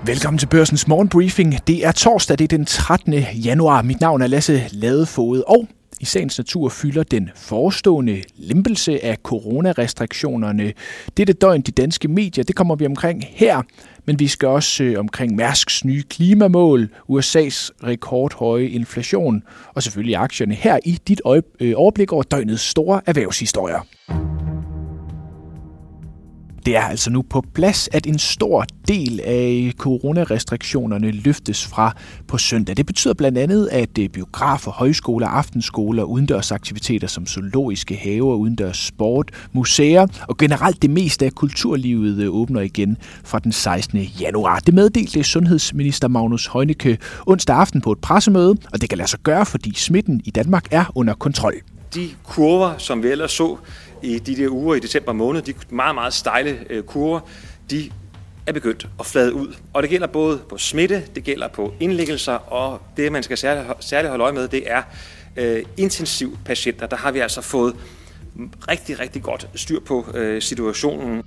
Velkommen til Børsens morgenbriefing. Det er torsdag, det er den 13. januar. Mit navn er Lasse Ladefoged, og i sagens natur fylder den forestående lempelse af coronarestriktionerne dette døgn de danske medier. Det kommer vi omkring her, men vi skal også omkring Mærsks nye klimamål, USA's rekordhøje inflation og selvfølgelig aktierne her i dit overblik over døgnets store erhvervshistorier. Det er altså nu på plads, at en stor del af coronarestriktionerne løftes fra på søndag. Det betyder blandt andet, at biografer, højskoler, aftenskoler, udendørsaktiviteter som zoologiske haver, udendørs sport, museer og generelt det meste af kulturlivet åbner igen fra den 16. januar. Det meddelte sundhedsminister Magnus Heunicke onsdag aften på et pressemøde, og det kan lade sig gøre, fordi smitten i Danmark er under kontrol. De kurver, som vi ellers så i de der uger i december måned, de meget, meget stejle kurver, de er begyndt at flade ud. Og det gælder både på smitte, det gælder på indlæggelser, og det, man skal særligt holde øje med, det er intensivpatienter. Der har vi altså fået rigtig, rigtig godt styr på situationen.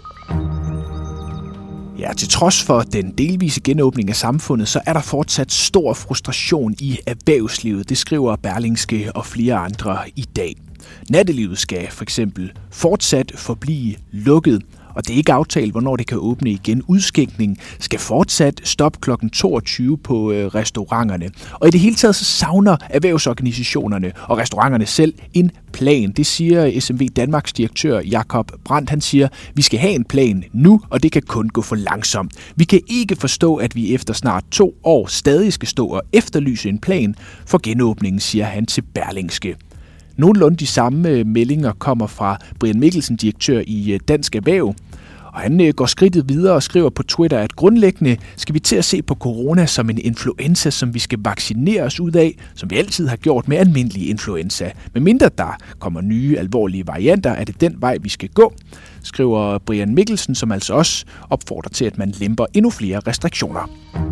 Ja, til trods for den delvise genåbning af samfundet, så er der fortsat stor frustration i erhvervslivet. Det skriver Berlingske og flere andre i dag. Nattelivet skal for eksempel fortsat forblive lukket, og det er ikke aftalt, hvornår det kan åbne igen. Udskænkning skal fortsat stoppe kl. 22 på restauranterne. Og i det hele taget så savner erhvervsorganisationerne og restauranterne selv en plan. Det siger SMV Danmarks direktør Jakob Brandt. Han siger, vi skal have en plan nu, og det kan kun gå for langsomt. Vi kan ikke forstå, at vi efter snart 2 år stadig skal stå og efterlyse en plan for genåbningen, siger han til Berlingske. Nogenlunde de samme meldinger kommer fra Brian Mikkelsen, direktør i Dansk Erhverv. Og han går skridtet videre og skriver på Twitter, at grundlæggende skal vi til at se på corona som en influenza, som vi skal vaccinere os ud af, som vi altid har gjort med almindelig influenza. Men mindre der kommer nye alvorlige varianter, er det den vej, vi skal gå, skriver Brian Mikkelsen, som altså også opfordrer til, at man lemper endnu flere restriktioner.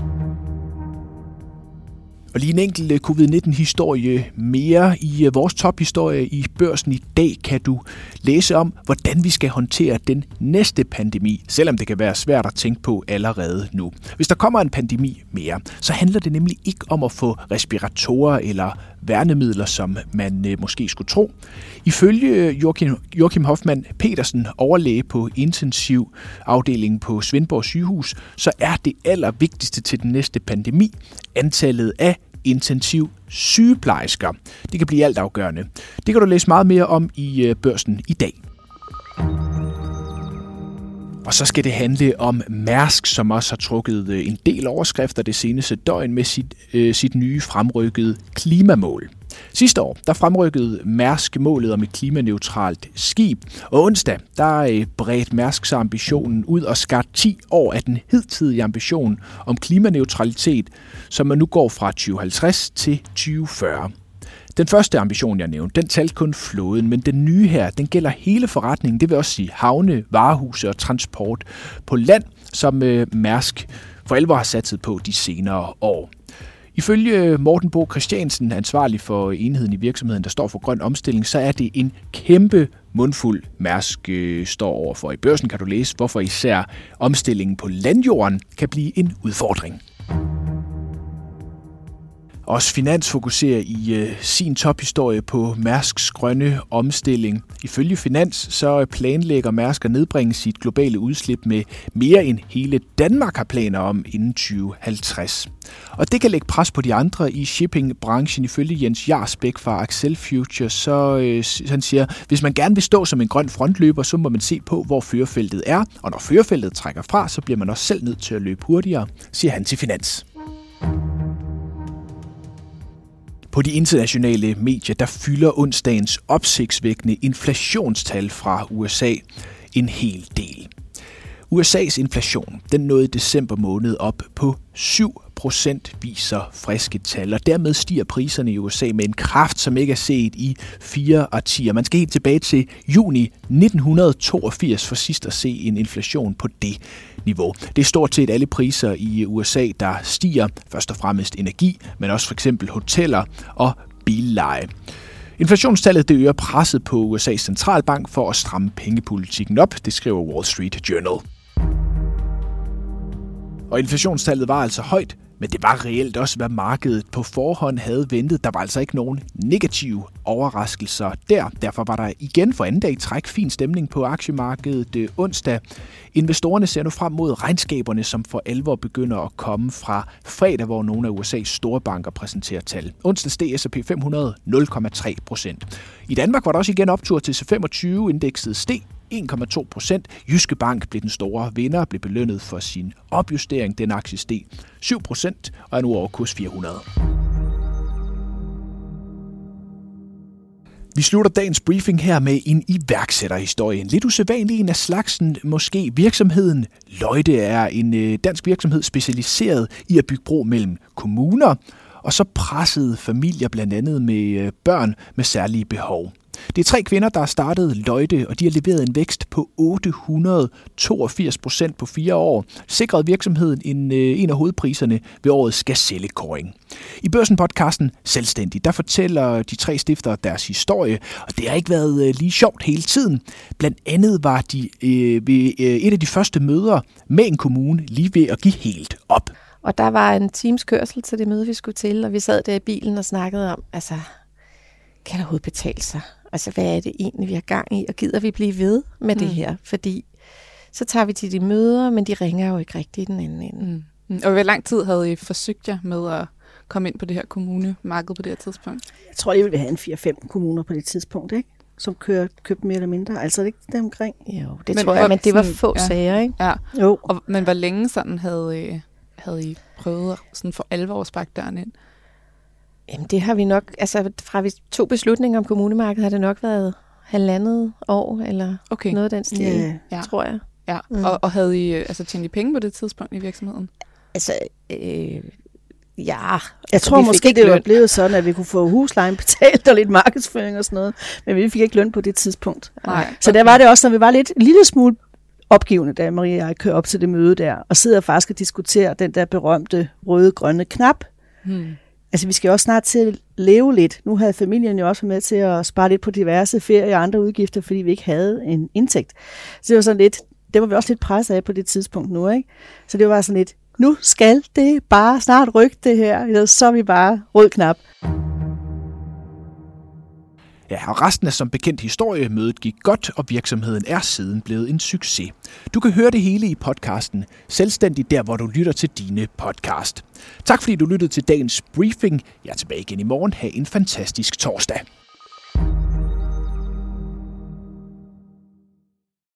Og lige en enkelt covid-19-historie mere i vores tophistorie i Børsen i dag kan du læse om, hvordan vi skal håndtere den næste pandemi, selvom det kan være svært at tænke på allerede nu. Hvis der kommer en pandemi mere, så handler det nemlig ikke om at få respiratorer eller værnemidler, som man måske skulle tro. Ifølge Joachim Hoffmann Petersen, overlæge på intensivafdelingen på Svendborg Sygehus, så er det allervigtigste til den næste pandemi antallet af intensiv sygeplejersker. Det kan blive altafgørende. Det kan du læse meget mere om i Børsen i dag. Og så skal det handle om Mærsk, som også har trukket en del overskrifter det seneste døgn med sit nye fremrykkede klimamål. Sidste år, der fremrykkede Mærsk målet om et klimaneutralt skib, og onsdag, der bredte Mærsk sig ambitionen ud og skar 10 år af den hidtidige ambition om klimaneutralitet, som man nu går fra 2050 til 2040. Den første ambition, jeg nævnte, den talte kun flåden, men den nye her, den gælder hele forretningen, det vil også sige havne, varehuse og transport på land, som Mærsk for alvor har satset på de senere år. Ifølge Morten Bo Christiansen, ansvarlig for enheden i virksomheden, der står for grøn omstilling, så er det en kæmpe mundfuld Mærsk står overfor. I Børsen kan du læse, hvorfor især omstillingen på landjorden kan blive en udfordring. Også Finans fokuserer i sin tophistorie på Mærsks grønne omstilling. Ifølge Finans så planlægger Mærsk at nedbringe sit globale udslip med mere end hele Danmark har planer om inden 2050. Og det kan lægge pres på de andre i shippingbranchen. Ifølge Jens Jarsbæk fra Axel Future, så han siger, hvis man gerne vil stå som en grøn frontløber, så må man se på, hvor førerfeltet er. Og når førerfeltet trækker fra, så bliver man også selv nødt til at løbe hurtigere, siger han til Finans. På de internationale medier, der fylder onsdagens opsigtsvækkende inflationstal fra USA en hel del. USA's inflation, den nåede i december måned op på 7%, viser friske tal, og dermed stiger priserne i USA med en kraft, som ikke er set i 4 årtier. Man skal helt tilbage til juni 1982 for sidst at se en inflation på det niveau. Det er stort set alle priser i USA, der stiger, først og fremmest energi, men også for eksempel hoteller og billeje. Inflationstallet det øger presset på USA's centralbank for at stramme pengepolitikken op, det skriver Wall Street Journal. Og inflationstallet var altså højt, men det var reelt også, hvad markedet på forhånd havde ventet. Der var altså ikke nogen negative overraskelser der. Derfor var der igen for anden dag i træk fin stemning på aktiemarkedet onsdag. Investorerne ser nu frem mod regnskaberne, som for alvor begynder at komme fra fredag, hvor nogle af USA's store banker præsenterer tal. Onsdag steg S&P 500 0,3%. I Danmark var der også igen optur til C25-indekset steg 1,2%. Jyske Bank blev den store vinder, blev belønnet for sin opjustering. Den aktie steg 7% og er nu over kurs 400. Vi slutter dagens briefing her med en iværksætterhistorie. En lidt usædvanlig en af slagsen, måske virksomheden Løjde er en dansk virksomhed specialiseret i at bygge bro mellem kommuner, og så pressede familier blandt andet med børn med særlige behov. Det er 3 kvinder, der har startet Løjde, og de har leveret en vækst på 882% på 4 år. Sikret virksomheden en af hovedpriserne ved årets Gazelle-kåring. I Børsen-podcasten Selvstændig, der fortæller de 3 stiftere deres historie, og det har ikke været lige sjovt hele tiden. Blandt andet var de ved et af de første møder med en kommune lige ved at give helt op. Og der var en times kørsel til det møde, vi skulle til, og vi sad der i bilen og snakkede om, altså, kan der overhovedet betale sig? Altså, hvad er det egentlig, vi har gang i, og gider vi blive ved med det her? Fordi så tager vi til de møder, men de ringer jo ikke rigtigt i den anden ende. Og hvor lang tid havde I forsøgt jer med at komme ind på det her kommunemarked på det her tidspunkt? Jeg tror, I ville have en 4-5 kommuner på det tidspunkt, ikke? Som købte mere eller mindre. Altså, er det ikke dem omkring? Jo, det tror jeg, men det var få sager, ikke? Ja. Jo. Men hvor længe sådan havde I prøvet sådan for alvor at sparke døren ind? Jamen, det har vi nok, altså fra vi tog beslutninger om kommunemarkedet, har det nok været 1,5 år, eller noget af den stil, tror jeg. Ja, og havde I tjent I penge på det tidspunkt i virksomheden? Altså, ja. Jeg tror måske, det var blevet sådan, at vi kunne få huslejen betalt og lidt markedsføring og sådan noget, men vi fik ikke løn på det tidspunkt. Nej. Så der var det også, når vi var en lille smule opgivende, da Marie og jeg kører op til det møde der, og sidder faktisk og diskuterer den der berømte røde-grønne knap. Altså, vi skal jo også snart til at leve lidt. Nu havde familien jo også været med til at spare lidt på diverse ferie og andre udgifter, fordi vi ikke havde en indtægt. Så det var sådan lidt, det var vi også lidt presset af på det tidspunkt nu, ikke? Så det var sådan lidt, nu skal det bare snart rykke det her, ellers så er vi bare rød knap. Ja, og resten er som bekendt historie. Mødet gik godt, og virksomheden er siden blevet en succes. Du kan høre det hele i podcasten Selvstændig, der hvor du lytter til dine podcast. Tak fordi du lyttede til dagens briefing. Jeg er tilbage igen i morgen. Ha' en fantastisk torsdag.